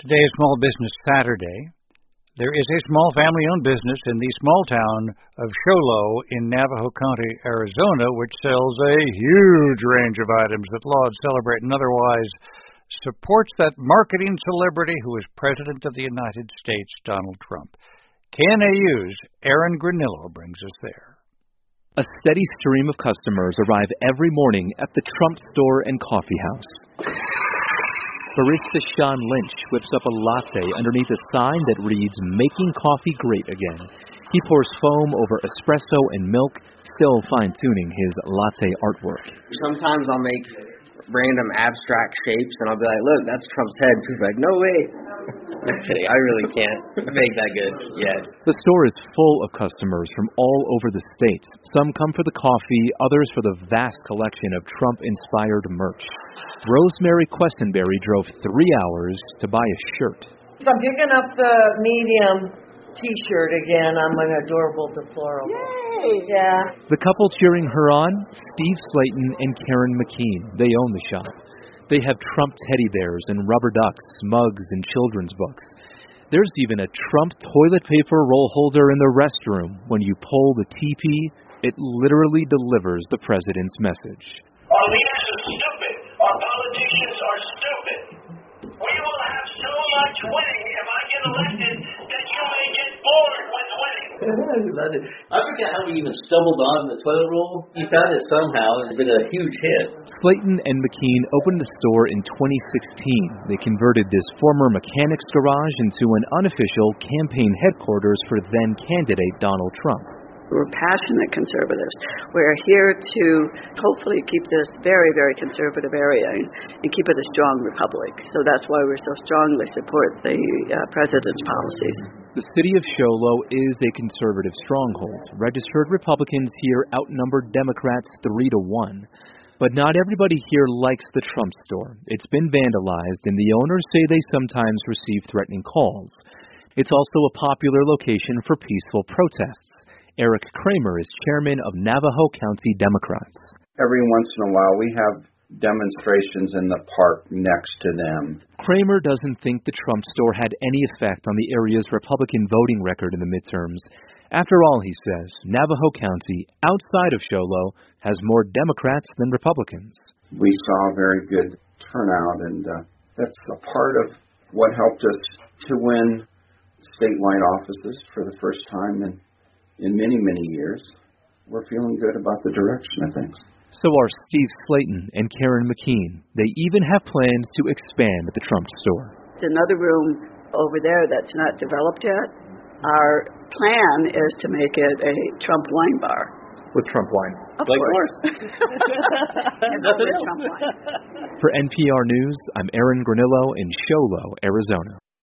Today is Small Business Saturday. There is a small family-owned business in the small town of Show Low in Navajo County, Arizona, which sells a huge range of items that lauds, celebrate, and otherwise supports that marketing celebrity who is President of the United States, Donald Trump. KNAU's Aaron Granillo brings us there. A steady stream of customers arrive every morning at the Trump store and coffee house. Barista Sean Lynch whips up a latte underneath a sign that reads, "Making coffee great again." He pours foam over espresso and milk, still fine-tuning his latte artwork. Sometimes I'll make random abstract shapes, and I'll be like, look, that's Trump's head. People are like, no way. Just kidding. I really can't make that good yet. The store is full of customers from all over the state. Some come for the coffee, others for the vast collection of Trump-inspired merch. Rosemary Questenberry drove 3 hours to buy a shirt. I'm picking up the medium T-shirt again on my adorable deplorable. Yay! Yeah. The couple cheering her on, Steve Slayton and Karen McKean. They own the shop. They have Trump teddy bears and rubber ducks, mugs, and children's books. There's even a Trump toilet paper roll holder in the restroom. When you pull the TP, it literally delivers the president's message. Our leaders are stupid. Our politicians are stupid. We will have so much winning if I get elected that you may get bored with winning. I forget how we even stumbled on the toilet roll. You found it somehow. It's been a huge hit. Slayton and McKean opened the store in 2016. They converted this former mechanics garage into an unofficial campaign headquarters for then-candidate Donald Trump. We're passionate conservatives. We're here to hopefully keep this very, very conservative area and keep it a strong republic. So that's why we so strongly support the president's policies. The city of Show Low is a conservative stronghold. Registered Republicans here outnumber Democrats 3-1. But not everybody here likes the Trump store. It's been vandalized, and the owners say they sometimes receive threatening calls. It's also a popular location for peaceful protests. Eric Kramer is chairman of Navajo County Democrats. Every once in a while we have demonstrations in the park next to them. Kramer doesn't think the Trump store had any effect on the area's Republican voting record in the midterms. After all, he says, Navajo County, outside of Show Low, has more Democrats than Republicans. We saw a very good turnout, and that's a part of what helped us to win statewide offices for the first time in many, many years. We're feeling good about the direction of things. So are Steve Slayton and Karen McKean. They even have plans to expand at the Trump store. There's another room over there that's not developed yet. Our plan is to make it a Trump wine bar. With Trump wine? Of course. For NPR News, I'm Aaron Granillo in Show Low, Arizona.